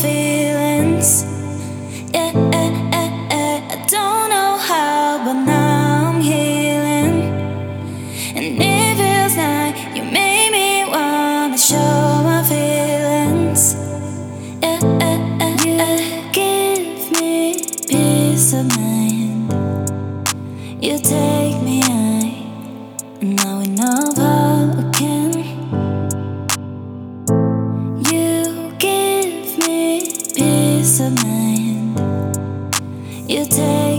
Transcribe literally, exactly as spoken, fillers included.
feelings. Yeah, yeah, yeah, yeah. I don't know how, but now I'm healing. And it feels like you made me wanna show my feelings. Yeah, yeah, yeah, yeah. You give me peace of mind. You take me high, and now we know how again. You give me peace of mind. You take